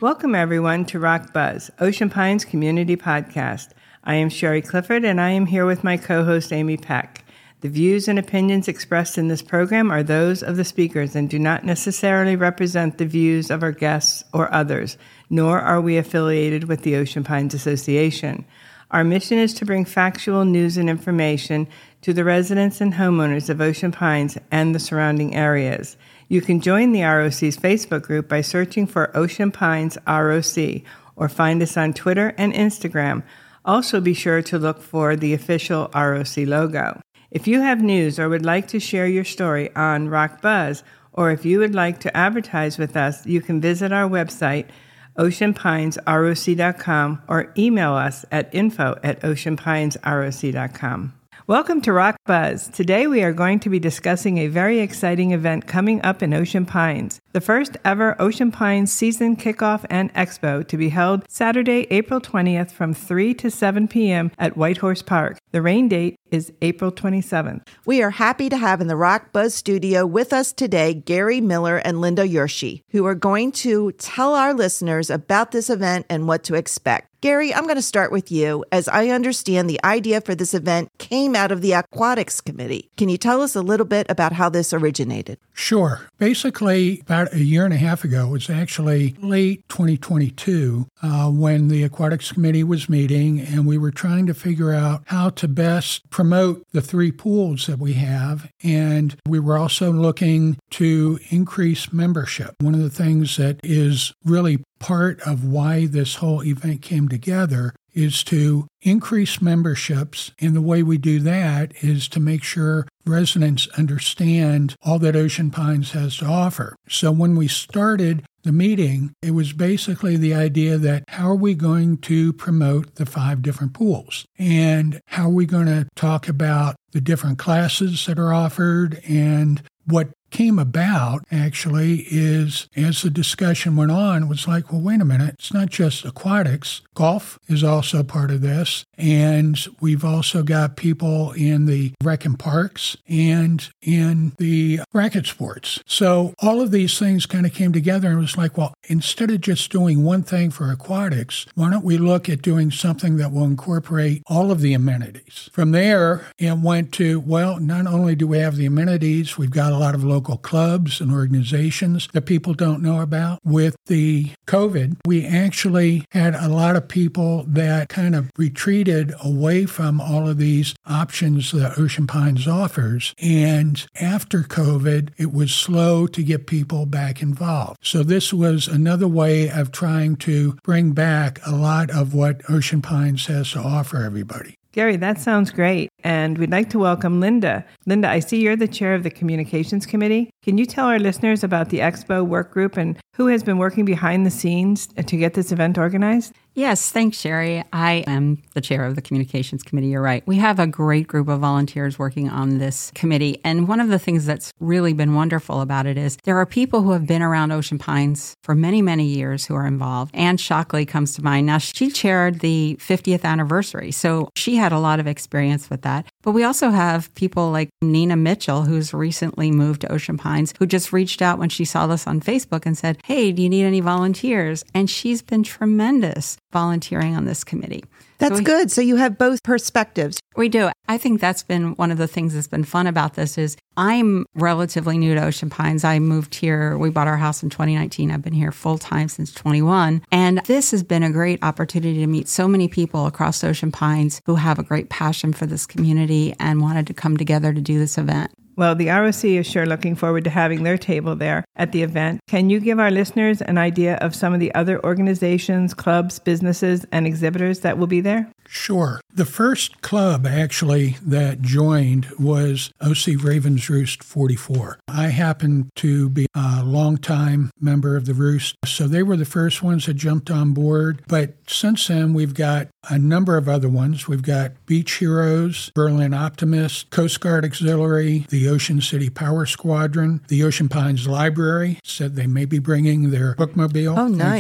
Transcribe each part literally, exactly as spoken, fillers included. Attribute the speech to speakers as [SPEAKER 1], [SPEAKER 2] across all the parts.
[SPEAKER 1] Welcome, everyone, to Rock Buzz, Ocean Pines Community Podcast. I am Sherry Clifford, and I am here with my co-host, Amy Peck. The views and opinions expressed in this program are those of the speakers and do not necessarily represent the views of our guests or others, nor are we affiliated with the Ocean Pines Association. Our mission is to bring factual news and information to the residents and homeowners of Ocean Pines and the surrounding areas. You can join the R O C's Facebook group by searching for Ocean Pines R O C or find us on Twitter and Instagram. Also be sure to look for the official R O C logo. If you have news or would like to share your story on Rock Buzz, or if you would like to advertise with us, you can visit our website, ocean pines R O C dot com, or email us at info at ocean pines R O C dot com. Welcome to Rock Buzz. Today we are going to be discussing a very exciting event coming up in Ocean Pines, the first ever Ocean Pines season kickoff and expo to be held Saturday, April twentieth from three to seven p.m. at Whitehorse Park. The rain date is April twenty-seventh.
[SPEAKER 2] We are happy to have in the Rock Buzz studio with us today Gary Miller and Linda Yershi, who are going to tell our listeners about this event and what to expect. Gary, I'm going to start with you. As I understand, the idea for this event came out of the Aquatics Committee. Can you tell us a little bit about how this originated?
[SPEAKER 3] Sure. Basically, about a year and a half ago, it was actually late twenty twenty-two, uh, when the Aquatics Committee was meeting, and we were trying to figure out how to best promote the three pools that we have. And we were also looking to increase membership. One of the things that is really part of why this whole event came together is to increase memberships, and the way we do that is to make sure residents understand all that Ocean Pines has to offer. So when we started the meeting, it was basically the idea that how are we going to promote the five different pools? And how are we going to talk about the different classes that are offered? And what came about, actually, is as the discussion went on, it was like, well, wait a minute, it's not just aquatics. Golf is also part of this. And we've also got people in the rec and parks and in the racket sports. So all of these things kind of came together, and it was like, well, instead of just doing one thing for aquatics, why don't we look at doing something that will incorporate all of the amenities? From there, it went to, well, not only do we have the amenities, we've got a lot of local clubs and organizations that people don't know about. With the COVID, we actually had a lot of people that kind of retreated away from all of these options that Ocean Pines offers. And after COVID, it was slow to get people back involved. So this was another way of trying to bring back a lot of what Ocean Pines has to offer everybody.
[SPEAKER 1] Gary, that sounds great. And we'd like to welcome Linda. Linda, I see you're the chair of the Communications Committee. Can you tell our listeners about the Expo work group and who has been working behind the scenes to get this event organized?
[SPEAKER 4] Yes, thanks, Sherry. I am the chair of the Communications Committee. You're right. We have a great group of volunteers working on this committee. And one of the things that's really been wonderful about it is there are people who have been around Ocean Pines for many, many years who are involved. Anne Shockley comes to mind. Now, she chaired the fiftieth anniversary, so she had a lot of experience with that. But we also have people like Nina Mitchell, who's recently moved to Ocean Pines, who just reached out when she saw this on Facebook and said, hey, do you need any volunteers? And she's been tremendous volunteering on this committee.
[SPEAKER 2] That's
[SPEAKER 4] so we,
[SPEAKER 2] good. So you have both perspectives.
[SPEAKER 4] We do. I think that's been one of the things that's been fun about this is I'm relatively new to Ocean Pines. I moved here. We bought our house in twenty nineteen. I've been here full time since twenty-one. And this has been a great opportunity to meet so many people across Ocean Pines who have a great passion for this community and wanted to come together to do this event.
[SPEAKER 1] Well, the R O C is sure looking forward to having their table there at the event. Can you give our listeners an idea of some of the other organizations, clubs, businesses, and exhibitors that will be there?
[SPEAKER 3] Sure. The first club, actually, that joined was O C Ravens Roost forty-four. I happen to be a longtime member of the Roost, so they were the first ones that jumped on board. But since then, we've got a number of other ones. We've got Beach Heroes, Berlin Optimist, Coast Guard Auxiliary, the Ocean City Power Squadron, the Ocean Pines Library said they may be bringing their bookmobile.
[SPEAKER 2] Oh, nice.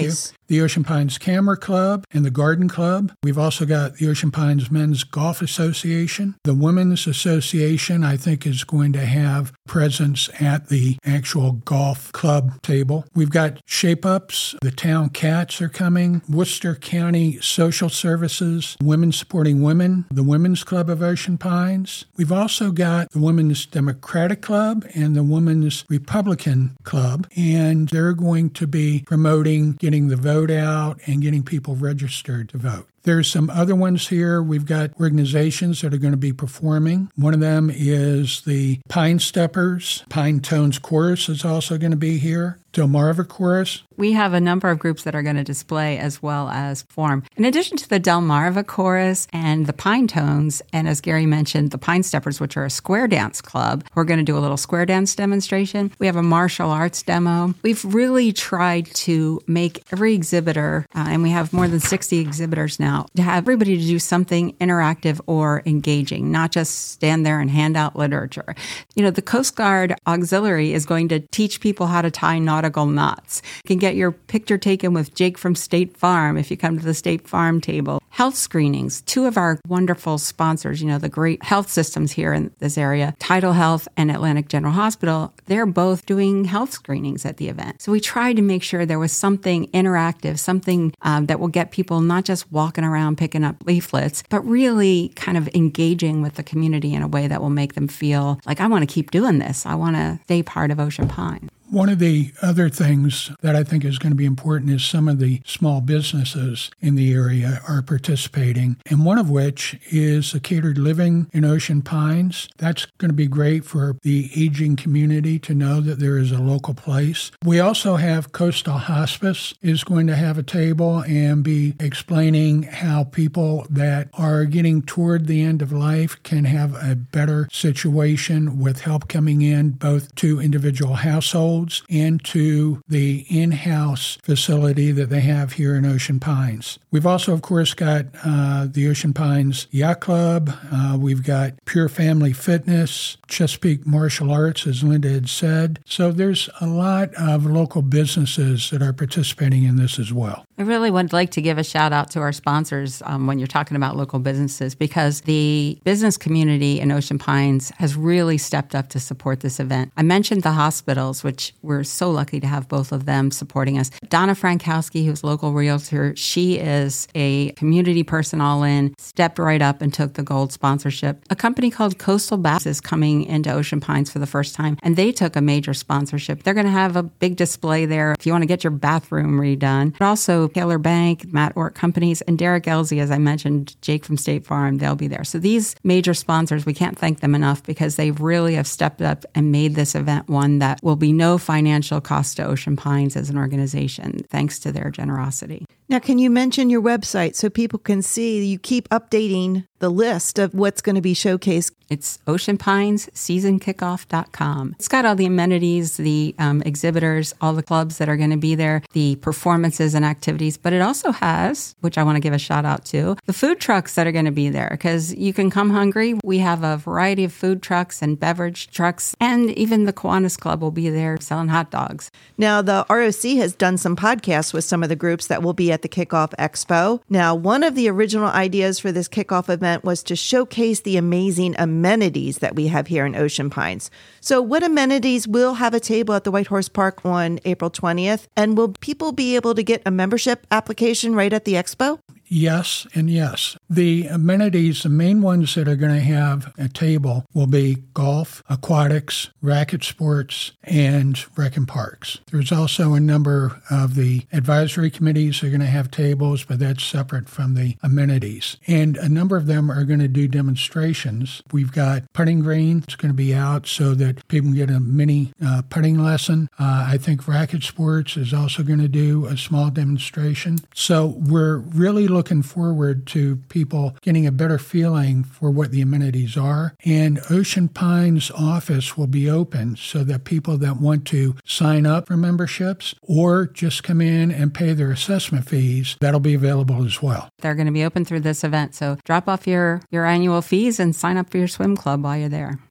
[SPEAKER 3] the Ocean Pines Camera Club and the Garden Club. We've also got the Ocean Pines Men's Golf Association. The Women's Association, I think, is going to have presence at the actual golf club table. We've got Shape Ups. The Town Cats are coming. Worcester County Social Services, Women Supporting Women, the Women's Club of Ocean Pines. We've also got the Women's Democratic Club and the Women's Republican Club, and they're going to be promoting getting the vote out and getting people registered to vote. There's some other ones here. We've got organizations that are going to be performing. One of them is the Pine Steppers. Pine Tones Chorus is also going to be here. Delmarva Chorus.
[SPEAKER 4] We have a number of groups that are going to display as well as perform. In addition to the Delmarva Chorus and the Pine Tones, and as Gary mentioned, the Pine Steppers, which are a square dance club, we're going to do a little square dance demonstration. We have a martial arts demo. We've really tried to make every exhibitor, uh, and we have more than sixty exhibitors now, to have everybody to do something interactive or engaging, not just stand there and hand out literature. You know, the Coast Guard Auxiliary is going to teach people how to tie nautical knots. You can get your picture taken with Jake from State Farm if you come to the State Farm table. Health screenings, two of our wonderful sponsors, you know, the great health systems here in this area, Tidal Health and Atlantic General Hospital, they're both doing health screenings at the event. So we tried to make sure there was something interactive, something um, that will get people not just walking around picking up leaflets, but really kind of engaging with the community in a way that will make them feel like, I want to keep doing this. I want to stay part of Ocean Pine.
[SPEAKER 3] One of the other things that I think is going to be important is some of the small businesses in the area are participating, and one of which is the Catered Living in Ocean Pines. That's going to be great for the aging community to know that there is a local place. We also have Coastal Hospice is going to have a table and be explaining how people that are getting toward the end of life can have a better situation with help coming in both to individual households and to the in-house facility that they have here in Ocean Pines. We've also, of course, got uh, the Ocean Pines Yacht Club. Uh, we've got Pure Family Fitness, Chesapeake Martial Arts, as Linda had said. So there's a lot of local businesses that are participating in this as well.
[SPEAKER 4] I really would like to give a shout out to our sponsors um, when you're talking about local businesses, because the business community in Ocean Pines has really stepped up to support this event. I mentioned the hospitals, which we're so lucky to have both of them supporting us. Donna Frankowski, who's a local realtor, she is a community person all in, stepped right up and took the gold sponsorship. A company called Coastal Baths is coming into Ocean Pines for the first time, and they took a major sponsorship. They're going to have a big display there if you want to get your bathroom redone. But also Taylor Bank, Matt Ork Companies, and Derek Elsey, as I mentioned, Jake from State Farm, they'll be there. So these major sponsors, we can't thank them enough because they really have stepped up and made this event one that will be no financial cost to Ocean Pines as an organization, thanks to their generosity.
[SPEAKER 2] Now, can you mention your website so people can see you keep updating the list of what's going to be showcased?
[SPEAKER 4] It's ocean pines season kickoff dot com. It's got all the amenities, the um, exhibitors, all the clubs that are going to be there, the performances and activities, but it also has, which I want to give a shout out to, the food trucks that are going to be there, because you can come hungry. We have a variety of food trucks and beverage trucks, and even the Kiwanis Club will be there selling hot dogs.
[SPEAKER 2] Now, the R O C has done some podcasts with some of the groups that will be at the Kickoff Expo. Now, one of the original ideas for this kickoff event was to showcase the amazing amenities that we have here in Ocean Pines. So what amenities will have a table at the White Horse Park on April twentieth? And will people be able to get a membership application right at the expo?
[SPEAKER 3] Yes and yes. The amenities, the main ones that are going to have a table will be golf, aquatics, racket sports, and rec and parks. There's also a number of the advisory committees that are going to have tables, but that's separate from the amenities. And a number of them are going to do demonstrations. We've got putting green. It's going to be out so that people can get a mini uh, putting lesson. Uh, I think racket sports is also going to do a small demonstration. So we're really looking looking forward to people getting a better feeling for what the amenities are. And Ocean Pines office will be open so that people that want to sign up for memberships or just come in and pay their assessment fees, that'll be available as well.
[SPEAKER 4] They're going to be open through this event. So drop off your, your annual fees and sign up for your swim club while you're there.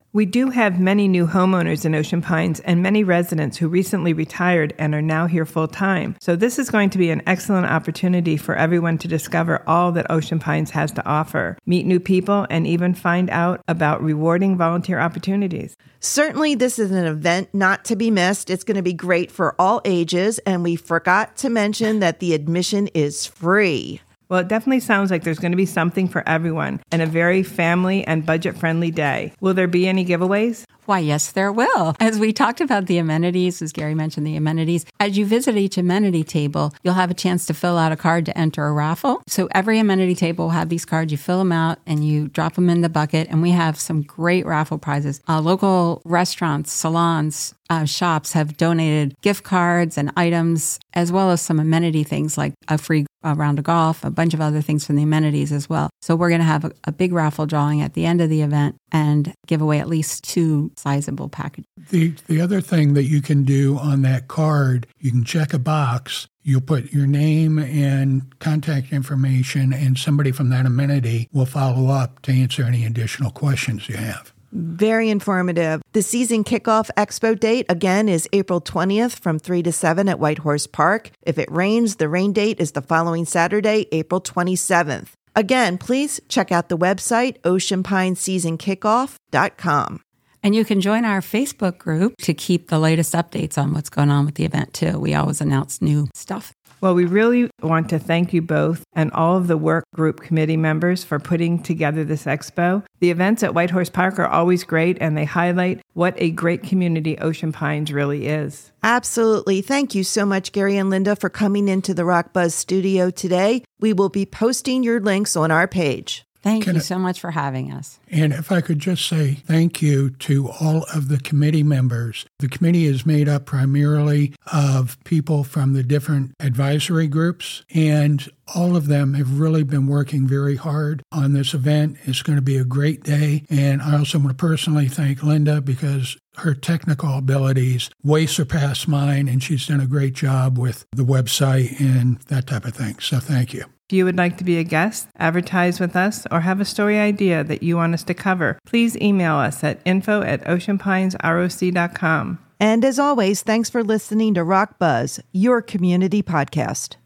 [SPEAKER 1] We do have many new homeowners in Ocean Pines and many residents who recently retired and are now here full-time. So this is going to be an excellent opportunity for everyone to discover all that Ocean Pines has to offer, meet new people, and even find out about rewarding volunteer opportunities.
[SPEAKER 2] Certainly, this is an event not to be missed. It's going to be great for all ages, and we forgot to mention that the admission is free.
[SPEAKER 1] Well, it definitely sounds like there's going to be something for everyone and a very family and budget-friendly day. Will there be any giveaways?
[SPEAKER 4] Why, yes, there will. As we talked about the amenities, as Gary mentioned the amenities, as you visit each amenity table, you'll have a chance to fill out a card to enter a raffle. So every amenity table will have these cards. You fill them out and you drop them in the bucket. And we have some great raffle prizes. Uh, local restaurants, salons, uh, shops have donated gift cards and items, as well as some amenity things like a free uh, round of golf, a bunch of other things from the amenities as well. So we're going to have a, a big raffle drawing at the end of the event and give away at least two sizable packages.
[SPEAKER 3] The, the other thing that you can do on that card, you can check a box. You'll put your name and contact information, and somebody from that amenity will follow up to answer any additional questions you have.
[SPEAKER 2] Very informative. The season kickoff expo date, again, is April twentieth from three to seven at White Horse Park. If it rains, the rain date is the following Saturday, April twenty-seventh. Again, please check out the website, ocean pine season kickoff dot com.
[SPEAKER 4] And you can join our Facebook group to keep the latest updates on what's going on with the event, too. We always announce new stuff.
[SPEAKER 1] Well, we really want to thank you both and all of the work group committee members for putting together this expo. The events at White Horse Park are always great, and they highlight what a great community Ocean Pines really is.
[SPEAKER 2] Absolutely. Thank you so much, Gary and Linda, for coming into the Rock Buzz studio today. We will be posting your links on our page.
[SPEAKER 4] Thank
[SPEAKER 3] Can
[SPEAKER 4] you
[SPEAKER 3] I,
[SPEAKER 4] so much for having us.
[SPEAKER 3] And if I could just say thank you to all of the committee members. The committee is made up primarily of people from the different advisory groups, and all of them have really been working very hard on this event. It's going to be a great day. And I also want to personally thank Linda because her technical abilities way surpass mine, and she's done a great job with the website and that type of thing. So thank you.
[SPEAKER 1] If you would like to be a guest, advertise with us, or have a story idea that you want us to cover, please email us at info at ocean pines r o c dot com.
[SPEAKER 2] And as always, thanks for listening to Rock Buzz, your community podcast.